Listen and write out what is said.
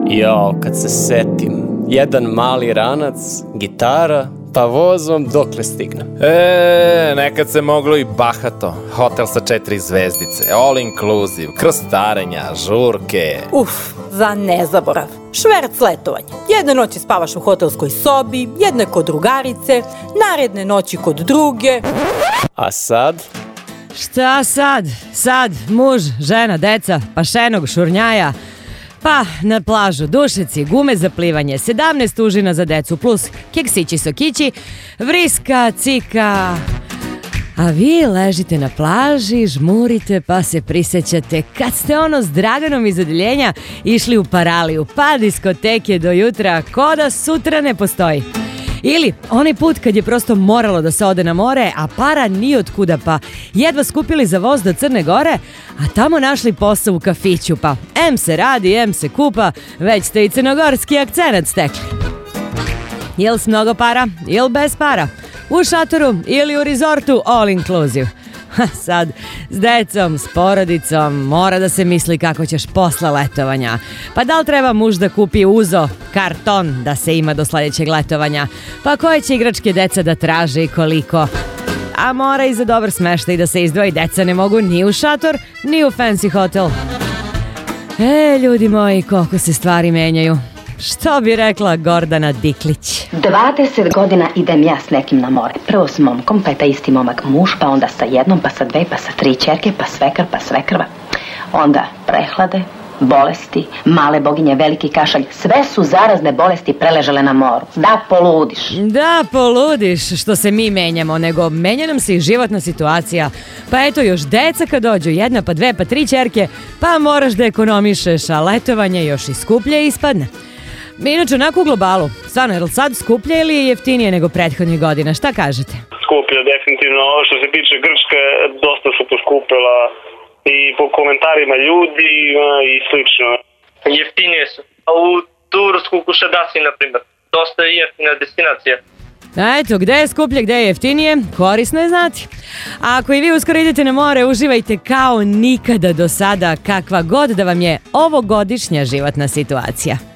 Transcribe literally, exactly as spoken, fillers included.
Jo, kad se setim, jedan mali ranac, gitara, pa vozom dokle stignem. E, nekad se moglo i bahato. Hotel sa četiri zvezdice, all inclusive, krstarenja, žurke. Uf, za nezaborav. Šverc letovanja. Jedne noći spavaš u hotelskoj sobi, jedne kod drugarice, naredne noći kod druge. A sad? Šta sad? Sad muž, žena, deca, pašenog, šurnjaja. Pa, na plažu, dušeci, gume za plivanje, sedamnaest užina za decu, plus keksići sokići, vriska, cika. A vi ležite na plaži, žmurite pa se prisećate kad ste ono s Draganom iz odeljenja išli u paraliju, pa diskoteke do jutra, ko da sutra ne postoji. Ili onaj put kad je prosto moralo da se ode na more, a para ni od kuda, pa jedva skupili za voz do Crne Gore, a tamo našli posao u kafiću, pa em se radi, em se kupa, već ste i crnogorski akcenat stekli. Jel s mnogo para, ili bez para? U šatoru ili u rezortu all inclusive? Ha, sad, s decom, s porodicom, mora da se misli kako ćeš posle letovanja. Pa da li treba muž da kupi uzo, karton da se ima do sledećeg letovanja? Pa koje će igračke deca da traže i koliko? A mora i za dobar smeštaj da se izdvoji, deca ne mogu ni u šator, ni u fancy hotel. E, ljudi moji, koliko se stvari menjaju. Što bi rekla Gordana Diklić? dvadeset godina idem ja s nekim na more. Prvo s momkom, pa je taj isti momak muž, pa onda sa jednom, pa sa dve, pa sa tri ćerke, pa svekar, pa svekrva. Onda prehlade, bolesti, male boginje, veliki kašalj. Sve su zarazne bolesti preležale na moru. Da poludiš. Da poludiš što se mi menjamo, nego menja nam se i životna situacija. Pa eto još deca kad dođu, jedna, pa dve, pa tri ćerke, pa moraš da ekonomišeš, a letovanje još i skuplje ispadne. Inače, onako u globalu, stvarno, je li sad skuplje ili je jeftinije nego prethodnih godina? Šta kažete? Skuplje, definitivno. Ovo što se tiče Grčke, dosta su poskupila i po komentarima ljudi i slično. Jeftinije su. A u Tursku, Kušadasi, na primjer, dosta je jeftina destinacija. A eto, gde je skuplje, gde je jeftinije, korisno je znati. A ako i vi uskoro idete na more, uživajte kao nikada do sada, kakva god da vam je ovogodišnja životna situacija.